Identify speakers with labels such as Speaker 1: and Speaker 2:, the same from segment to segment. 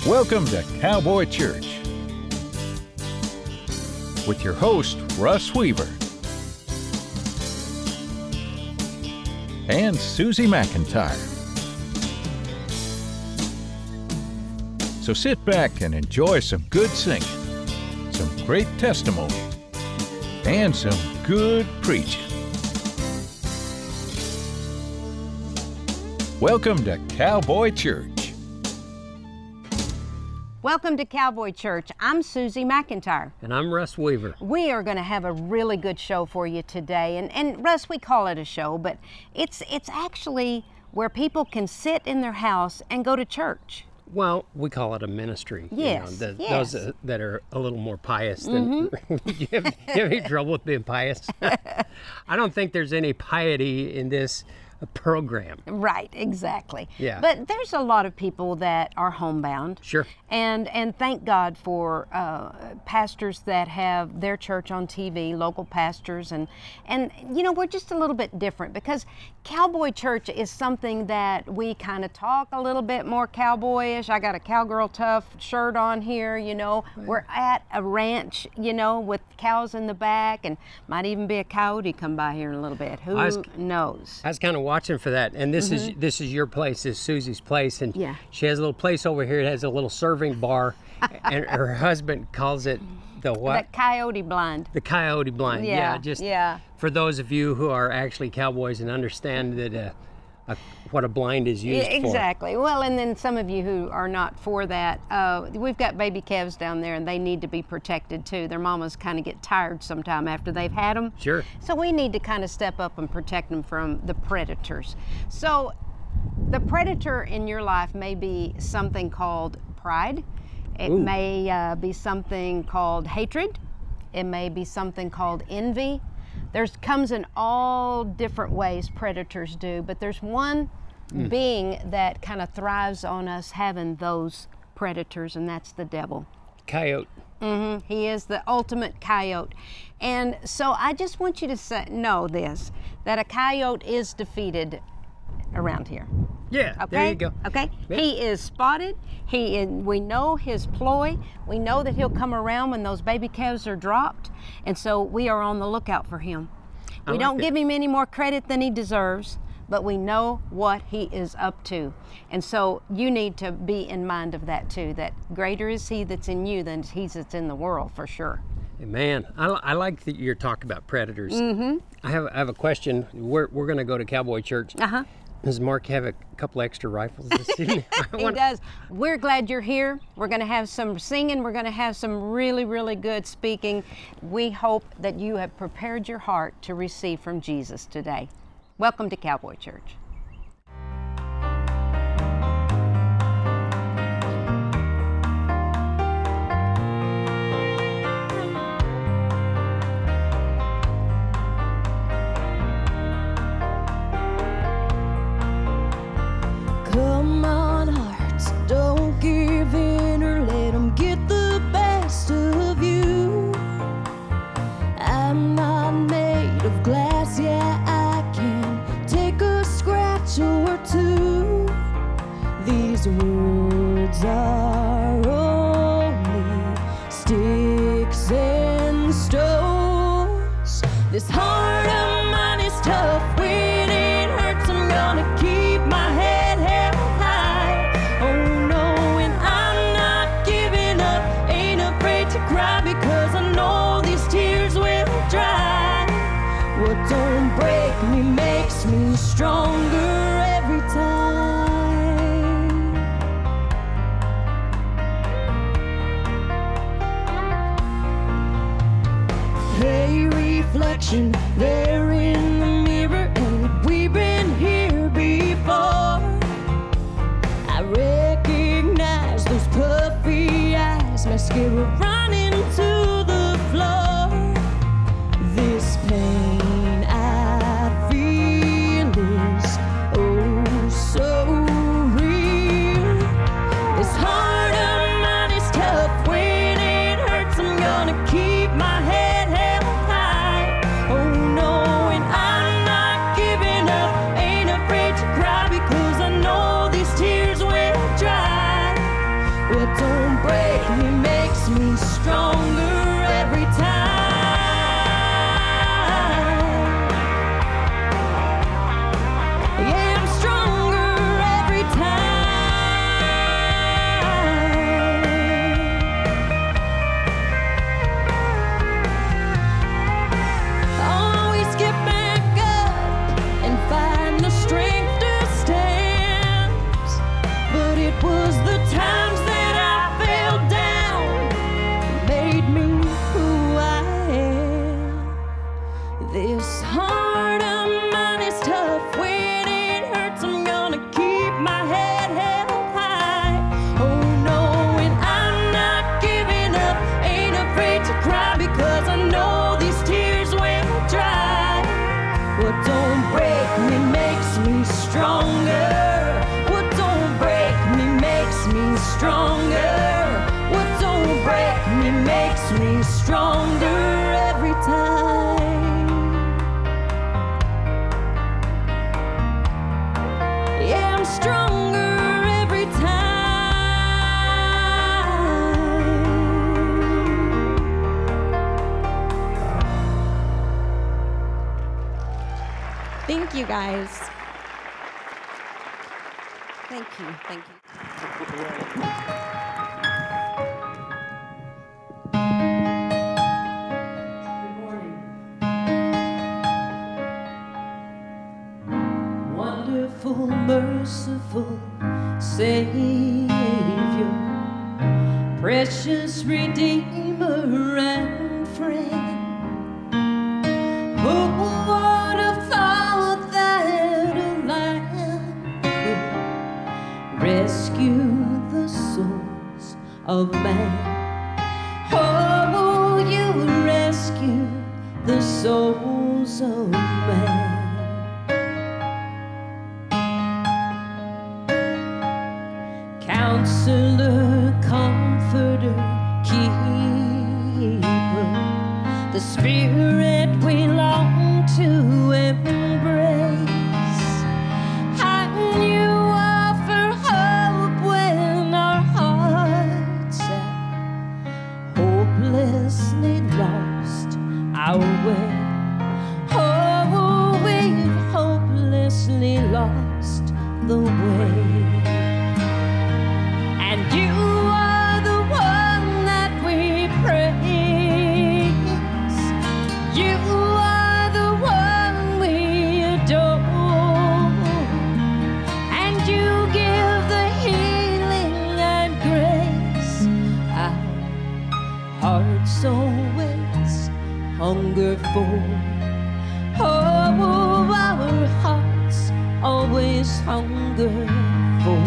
Speaker 1: Welcome to Cowboy Church with your host, Russ Weaver, and Susie McIntyre. So sit back and enjoy some good singing, some great testimony, and some good preaching. Welcome to Cowboy Church.
Speaker 2: Welcome to Cowboy Church. I'm Susie McIntyre.
Speaker 3: And I'm Russ Weaver.
Speaker 2: We are going to have a really good show for you today. And Russ, we call it a show, but it's actually where people can sit in their house and go to church.
Speaker 3: Well, we call it a ministry.
Speaker 2: Yes,
Speaker 3: Those that are a little more pious than... you have any trouble with being pious? I don't think there's any piety in this program.
Speaker 2: Right, exactly.
Speaker 3: Yeah.
Speaker 2: But there's a lot of people that are homebound.
Speaker 3: Sure.
Speaker 2: And thank God for pastors that have their church on TV, local pastors, and you know, we're just a little bit different because Cowboy Church is something that we kind of talk a little bit more cowboyish. I got a Cowgirl Tough shirt on here, you know. We're at a ranch, you know, with cows in the back, and might even be a coyote come by here in a little bit. Who knows?
Speaker 3: I was kind of watching for that, and this is your place, this is Susie's place, and
Speaker 2: yeah.
Speaker 3: She has a little place over here that has a little serving bar, and her husband calls it the what?
Speaker 2: The coyote blind.
Speaker 3: The coyote blind.
Speaker 2: Yeah.
Speaker 3: For those of you who are actually cowboys and understand that what a blind is used for.
Speaker 2: Exactly. Well, and then some of you who are not for that, we've got baby calves down there, and they need to be protected too. Their mamas kind of get tired sometime after they've had them.
Speaker 3: Sure.
Speaker 2: So we need to kind of step up and protect them from the predators. So the predator in your life may be something called pride. It may be something called hatred. It may be something called envy. There's comes in all different ways predators do, but there's one being that kind of thrives on us having those predators, and that's the devil.
Speaker 3: Coyote.
Speaker 2: He is the ultimate coyote. And so I just want you to know this, that a coyote is defeated around here.
Speaker 3: Yeah,
Speaker 2: okay?
Speaker 3: There you go.
Speaker 2: Okay,
Speaker 3: yeah.
Speaker 2: He is spotted. We know his ploy. We know that he'll come around when those baby calves are dropped, and so we are on the lookout for him. We don't give him any more credit than he deserves, but we know what he is up to. And so you need to be in mind of that too, that greater is he that's in you than he that's in the world, for sure.
Speaker 3: Man, I like that you're talking about predators. I have a question. We're going to go to Cowboy Church. Does Mark have a couple extra rifles this evening?
Speaker 2: He does. We're glad you're here. We're going to have some singing. We're going to have some really, really good speaking. We hope that you have prepared your heart to receive from Jesus today. Welcome to Cowboy Church.
Speaker 4: Come on, hearts, don't give in or let them get the best of you. I'm not made of glass, yeah, I can take a scratch or two. These words are only sticks and stones. This heart of mine is tough when it hurts. I'm gonna keep my head held high. Oh no, and I'm not giving up. Ain't afraid to cry because I know these tears will dry. What don't break me makes me stronger every time. Hey, reflection there in the mirror, and we've been here before. I recognize those puffy eyes, mascara running to the floor. This pain I feel is oh so real. This heart of mine is tough when it hurts. I'm gonna keep my head held high. Oh no, and I'm not giving up. Ain't afraid to cry because I know these tears will dry. What it was the times that I fell down that made me who I am. This heart of mine is tough. When it hurts, I'm gonna keep my head held high. Oh no, and I'm not giving up. Ain't afraid to cry because I know these tears will dry. What don't break me makes me stronger. What don't break me makes me stronger. What don't break me makes me stronger every time. Yeah, I'm stronger every time. Thank you, guys. Thank you. Thank you. Wonderful, merciful Savior, precious Redeemer and friend. Who would have thought that a lamb could rescue the souls of man? Oh, you rescue the souls of man. Counselor, comforter, keeper, the Spirit we long to embrace. And you offer hope when our hearts are hopelessly lost our way. Oh, we've hopelessly lost the way. And you are the one that we praise. You are the one we adore. And you give the healing and grace our hearts always hunger for. Oh, our hearts always hunger for.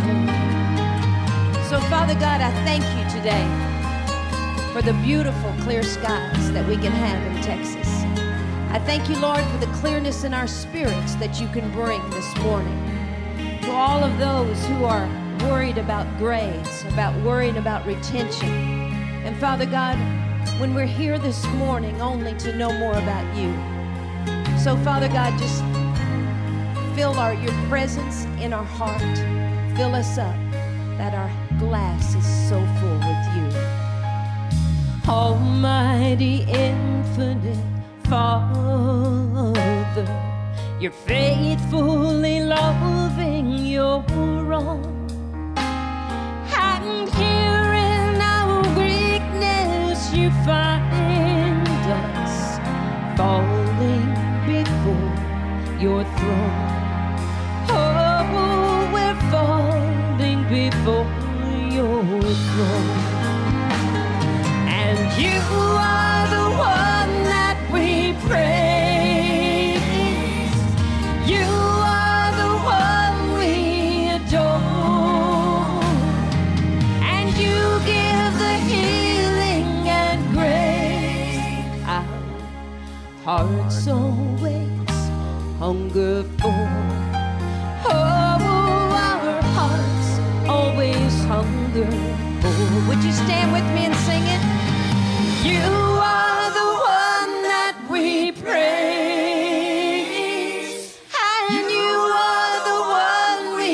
Speaker 4: So, Father God, I thank you today for the beautiful, clear skies that we can have in Texas. I thank you, Lord, for the clearness in our spirits that you can bring this morning. To all of those who are worried about grades, worried about retention. And, Father God, when we're here this morning only to know more about you. So, Father God, just fill your presence in our heart. Fill us up, that our glass is so full with you. Almighty, infinite Father, you're faithfully loving your own. And here in our weakness you find us falling before your throne. Oh, we're falling before your throne. And you are the one that we praise. You are the one we adore. And you give the healing and grace our hearts always hunger for. Oh, our hearts always hunger for. Would you stand with me and sing it? You are the one that we praise, and you are the one we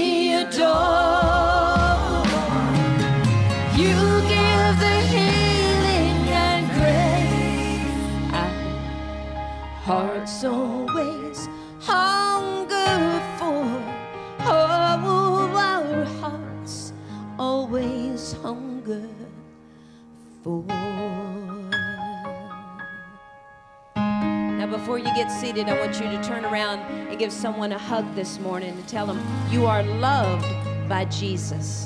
Speaker 4: adore. You give the healing and grace. Our hearts always hunger for. Oh, our hearts always hunger for. Now, before you get seated, I want you to turn around and give someone a hug this morning and tell them you are loved by Jesus.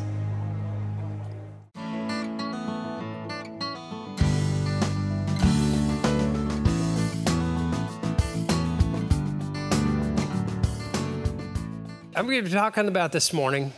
Speaker 3: I'm going to be talking about this morning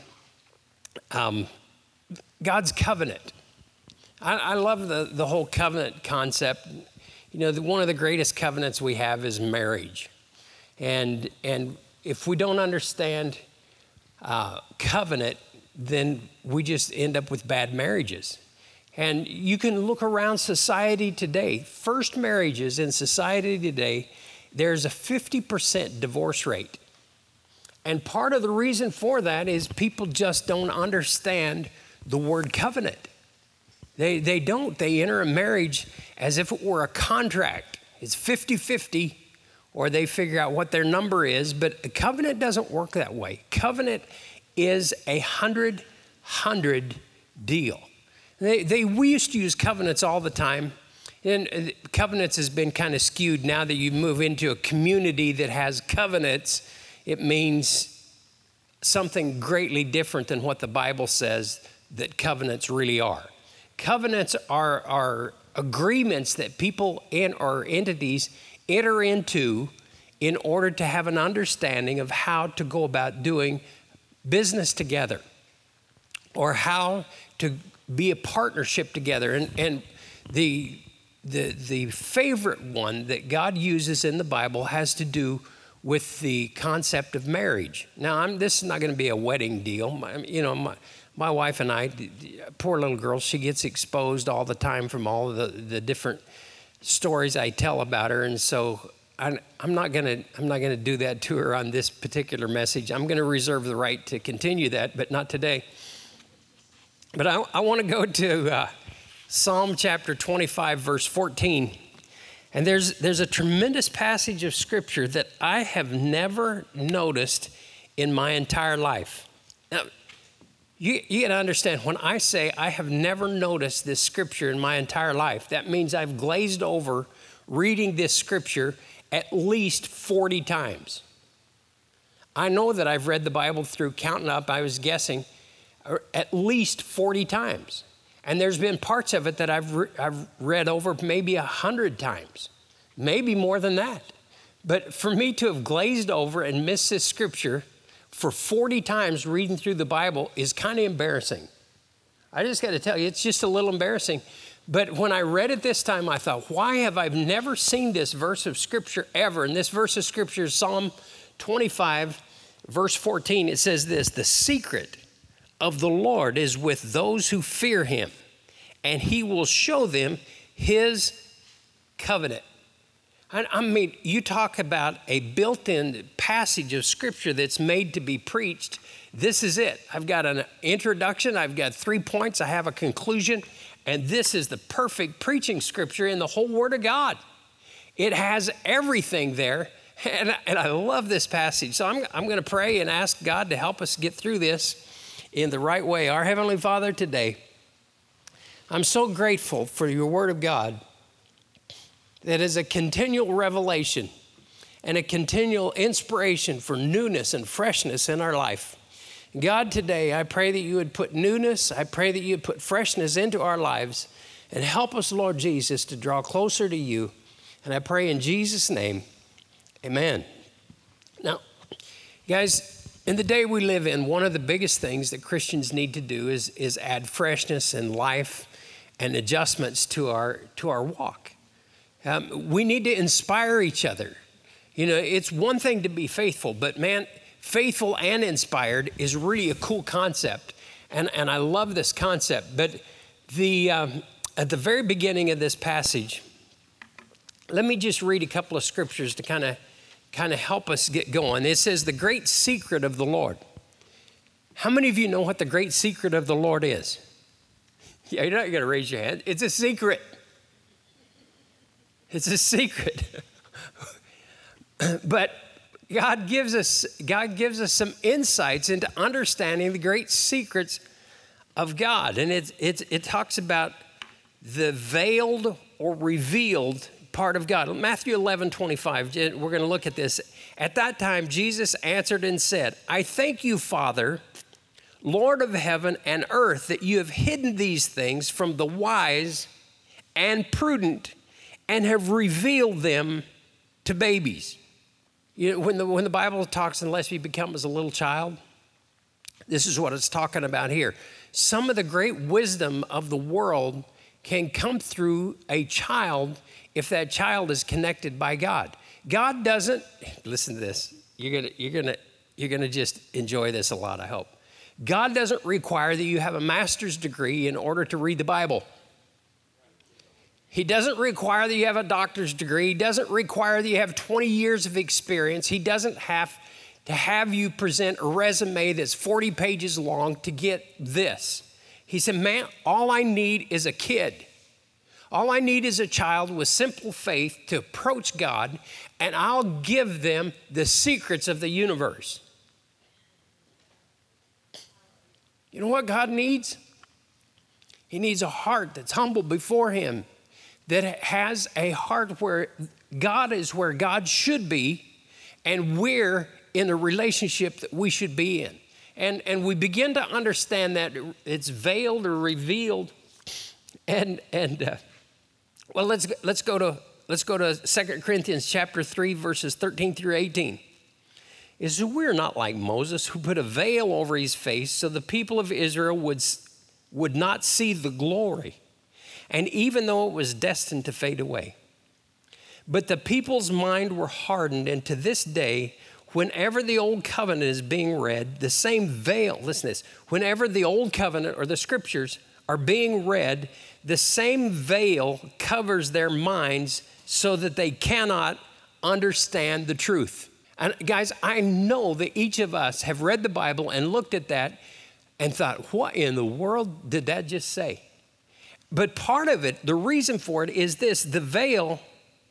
Speaker 3: God's covenant. I love the whole covenant concept. You know, one of the greatest covenants we have is marriage. And if we don't understand covenant, then we just end up with bad marriages. And you can look around society today. First marriages in society today, there's a 50% divorce rate. And part of the reason for that is people just don't understand the word covenant. They don't. They enter a marriage as if it were a contract. It's 50-50, or they figure out what their number is. But a covenant doesn't work that way. Covenant is a 100-100 deal. We used to use covenants all the time. And covenants has been kind of skewed now that you move into a community that has covenants. It means something greatly different than what the Bible says that covenants really are. Covenants are agreements that people or entities enter into in order to have an understanding of how to go about doing business together or how to be a partnership together. And the favorite one that God uses in the Bible has to do with the concept of marriage. Now, this is not going to be a wedding deal. My wife and I, poor little girl, she gets exposed all the time from all the different stories I tell about her, and so I'm not going to do that to her on this particular message. I'm going to reserve the right to continue that, but not today. But I want to go to Psalm chapter 25, verse 14. And there's a tremendous passage of scripture that I have never noticed in my entire life. Now, you got to understand, when I say I have never noticed this scripture in my entire life, that means I've glazed over reading this scripture at least 40 times. I know that I've read the Bible through, counting up, I was guessing, at least 40 times. And there's been parts of it that I've read over maybe 100 times, maybe more than that. But for me to have glazed over and missed this scripture for 40 times reading through the Bible is kind of embarrassing. I just got to tell you, it's just a little embarrassing. But when I read it this time, I thought, why have I never seen this verse of scripture ever? And this verse of scripture is Psalm 25, verse 14. It says this: "The secret of the Lord is with those who fear him, and he will show them his covenant." I mean, you talk about a built-in passage of scripture that's made to be preached. This is it. I've got an introduction, I've got 3 points, I have a conclusion, and this is the perfect preaching scripture in the whole Word of God. It has everything there, and I love this passage. So I'm going to pray and ask God to help us get through this in the right way. Our Heavenly Father, today, I'm so grateful for your Word of God that is a continual revelation and a continual inspiration for newness and freshness in our life. God, today, I pray that you would put newness, I pray that you would put freshness into our lives and help us, Lord Jesus, to draw closer to you. And I pray in Jesus' name, amen. Now, guys, in the day we live in, one of the biggest things that Christians need to do is add freshness and life and adjustments to our walk. We need to inspire each other. You know, it's one thing to be faithful, but man, faithful and inspired is really a cool concept. And I love this concept. But at the very beginning of this passage, let me just read a couple of scriptures to kind of help us get going. It says, "The great secret of the Lord." How many of you know what the great secret of the Lord is? Yeah, you're not going to raise your hand. It's a secret. It's a secret. But God gives us some insights into understanding the great secrets of God. And it talks about the veiled or revealed part of God. Matthew 11:25, we're going to look at this. "At that time, Jesus answered and said, 'I thank you, Father, Lord of heaven and earth, that you have hidden these things from the wise and prudent and have revealed them to babies. You know, when the Bible talks, unless you become as a little child, this is what it's talking about here. Some of the great wisdom of the world can come through a child if that child is connected by God. God doesn't, listen to this, you're gonna just enjoy this a lot, I hope. God doesn't require that you have a master's degree in order to read the Bible. He doesn't require that you have a doctor's degree. He doesn't require that you have 20 years of experience. He doesn't have to have you present a resume that's 40 pages long to get this. He said, man, all I need is a kid. All I need is a child with simple faith to approach God, and I'll give them the secrets of the universe. You know what God needs? He needs a heart that's humble before him, that has a heart where God is where God should be, and we're in a relationship that we should be in. And we begin to understand that it's veiled or revealed. Well, let's go to 2 Corinthians chapter 3, verses 13 through 18. It says, we're not like Moses, who put a veil over his face so the people of Israel would not see the glory, and even though it was destined to fade away. But the people's mind were hardened, and to this day, whenever the old covenant is being read, the same veil, listen to this, whenever the old covenant or the scriptures are being read, the same veil covers their minds so that they cannot understand the truth. And guys, I know that each of us have read the Bible and looked at that and thought, what in the world did that just say? But part of it, the reason for it is this, the veil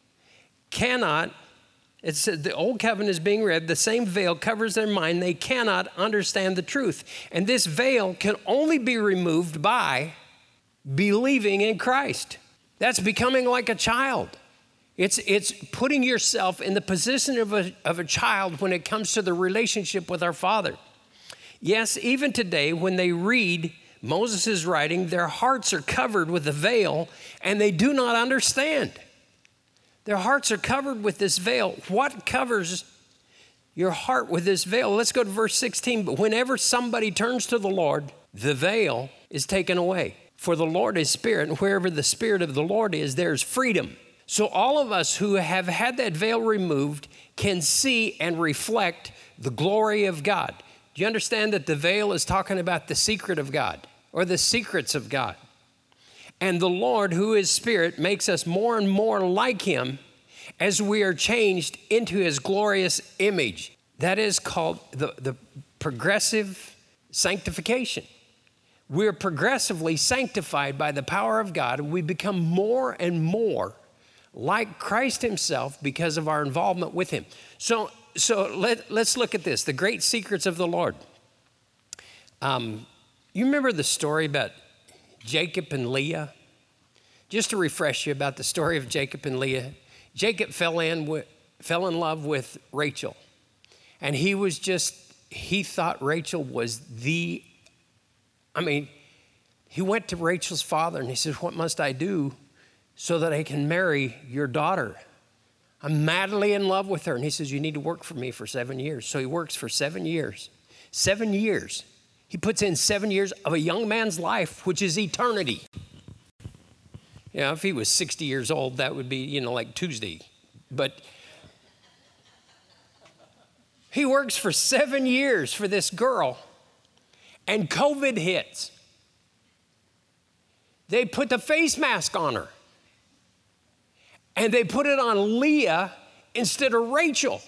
Speaker 3: cannot, it says the old covenant is being read, the same veil covers their mind, they cannot understand the truth. And this veil can only be removed by believing in Christ. That's becoming like a child. It's putting yourself in the position of a child when it comes to the relationship with our Father. Yes, even today when they read Moses' writing, their hearts are covered with a veil and they do not understand. Their hearts are covered with this veil. What covers your heart with this veil? Let's go to verse 16. But whenever somebody turns to the Lord, the veil is taken away. For the Lord is spirit, and wherever the spirit of the Lord is, there's freedom. So all of us who have had that veil removed can see and reflect the glory of God. Do you understand that the veil is talking about the secret of God or the secrets of God? And the Lord, who is spirit, makes us more and more like him as we are changed into his glorious image. That is called the progressive sanctification. We're progressively sanctified by the power of God, and we become more and more like Christ himself because of our involvement with him. So let's look at this, the great secrets of the Lord. You remember the story about Jacob and Leah? Just to refresh you about the story of Jacob and Leah. Jacob fell in love with Rachel. And he thought Rachel was he went to Rachel's father and he said, what must I do so that I can marry your daughter? I'm madly in love with her. And he says, you need to work for me for 7 years. So he works for 7 years. 7 years. He puts in 7 years of a young man's life, which is eternity. You know, if he was 60 years old, that would be, like Tuesday. But he works for 7 years for this girl, and COVID hits. They put the face mask on her, and they put it on Leah instead of Rachel.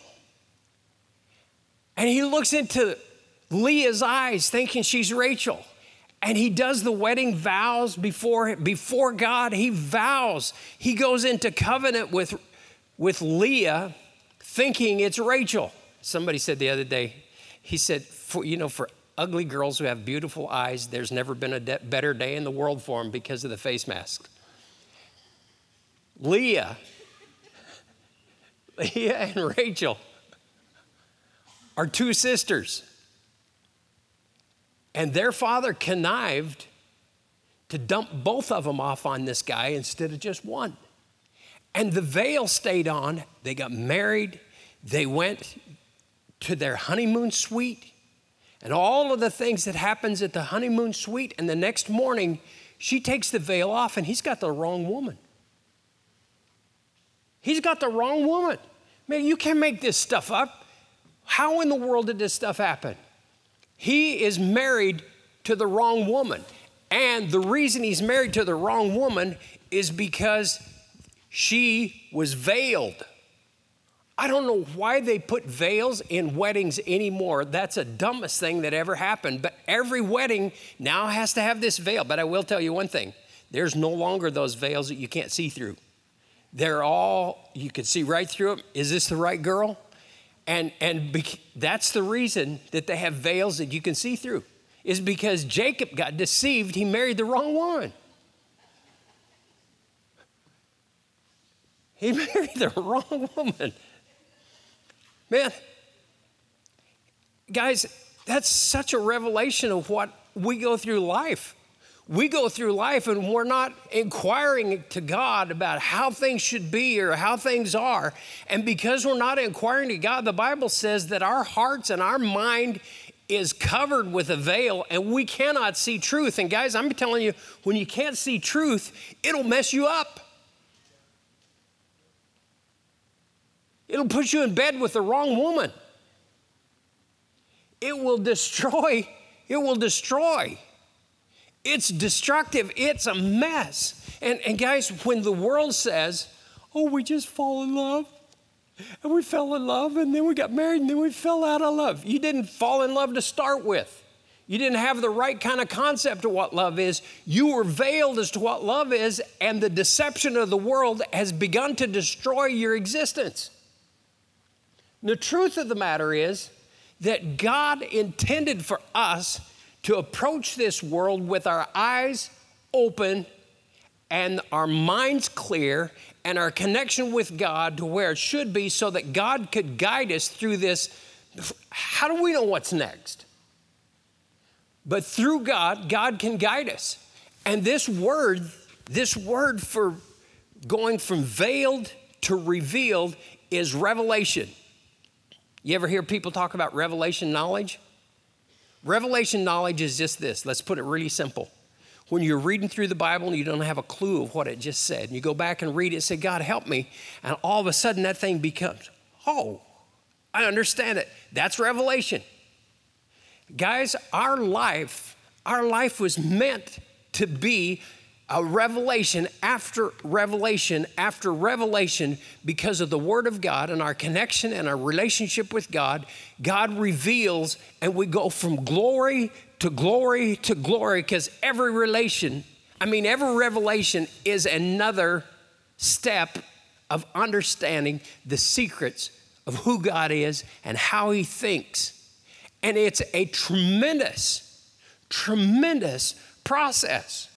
Speaker 3: And he looks into Leah's eyes thinking she's Rachel. And he does the wedding vows before God. He vows. He goes into covenant with Leah thinking it's Rachel. Somebody said the other day, he said, for ugly girls who have beautiful eyes, there's never been a better day in the world for them because of the face mask. Leah and Rachel are two sisters. And their father connived to dump both of them off on this guy instead of just one. And the veil stayed on. They got married. They went to their honeymoon suite and all of the things that happens at the honeymoon suite. And the next morning, she takes the veil off and he's got the wrong woman. He's got the wrong woman. Man, you can't make this stuff up. How in the world did this stuff happen? He is married to the wrong woman. And the reason he's married to the wrong woman is because she was veiled. I don't know why they put veils in weddings anymore. That's the dumbest thing that ever happened. But every wedding now has to have this veil. But I will tell you one thing. There's no longer those veils that you can't see through. They're all, you can see right through them. Is this the right girl? And that's the reason that they have veils that you can see through, is because Jacob got deceived. He married the wrong woman. He married the wrong woman. Man, guys, that's such a revelation of what we go through life. We go through life and we're not inquiring to God about how things should be or how things are. And because we're not inquiring to God, the Bible says that our hearts and our mind is covered with a veil and we cannot see truth. And guys, I'm telling you, when you can't see truth, it'll mess you up. It'll put you in bed with the wrong woman. It will destroy. It will destroy. It's destructive. It's a mess. And guys, when the world says, oh, we just fall in love, and we fell in love, and then we got married, and then we fell out of love. You didn't fall in love to start with. You didn't have the right kind of concept of what love is. You were veiled as to what love is, and the deception of the world has begun to destroy your existence. The truth of the matter is that God intended for us to approach this world with our eyes open and our minds clear and our connection with God to where it should be so that God could guide us through this. How do we know what's next? But through God, God can guide us. And this word for going from veiled to revealed is revelation. You ever hear people talk about revelation knowledge? Revelation knowledge is just this. Let's put it really simple. When you're reading through the Bible and you don't have a clue of what it just said, and you go back and read it and say, God, help me, and all of a sudden that thing becomes, oh, I understand it. That's revelation. Guys, our life was meant to be a revelation after revelation after revelation because of the Word of God and our connection and our relationship with God. God reveals and we go from glory to glory to glory because every revelation is another step of understanding the secrets of who God is and how He thinks. And it's a tremendous, tremendous process.